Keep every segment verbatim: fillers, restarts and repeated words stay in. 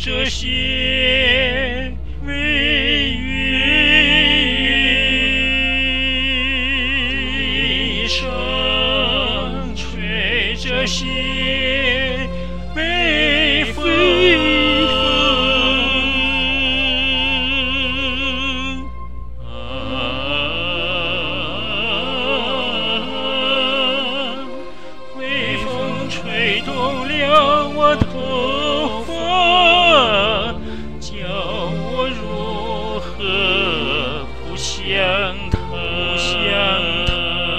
这些微雨声吹着些微风，啊，微风吹动了我头发，叫我如何不想他，不想他。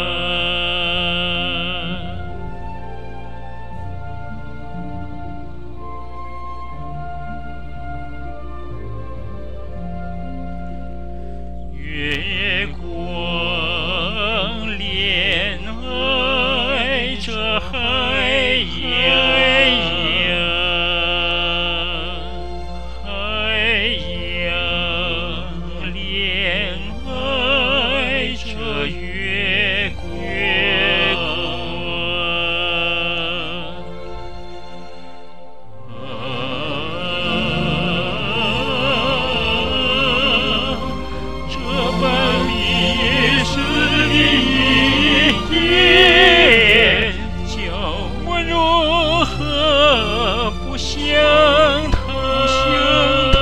月光恋爱着海洋，海洋恋爱着月光，这般迷失的一夜，叫我如何不想他，不想他。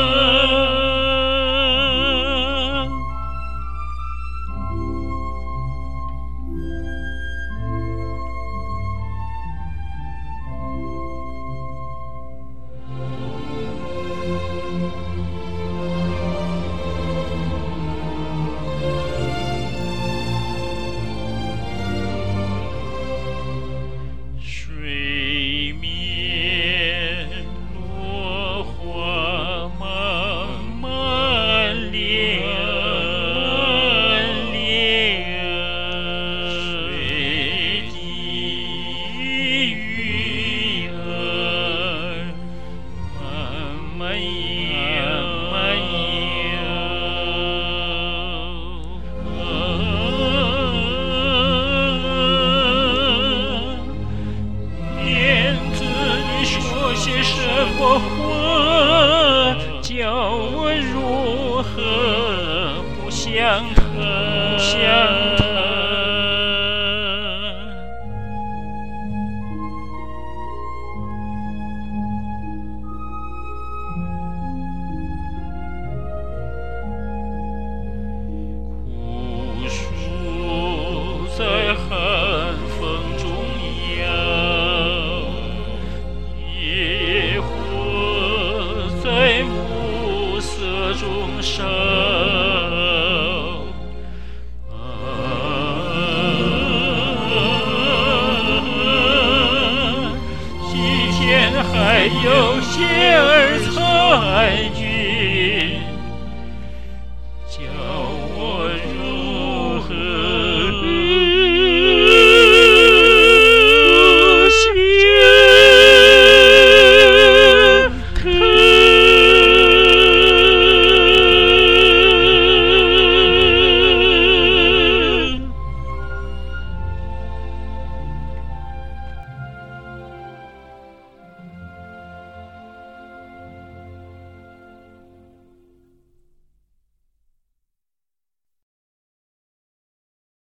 水面落花漫漫流，水滴鱼儿慢慢游，慢游。燕子，你说些什么话，叫我如何不想他，不想他。枯树在寒风中摇，野火在暮色中烧，啊，今天还有些儿残余。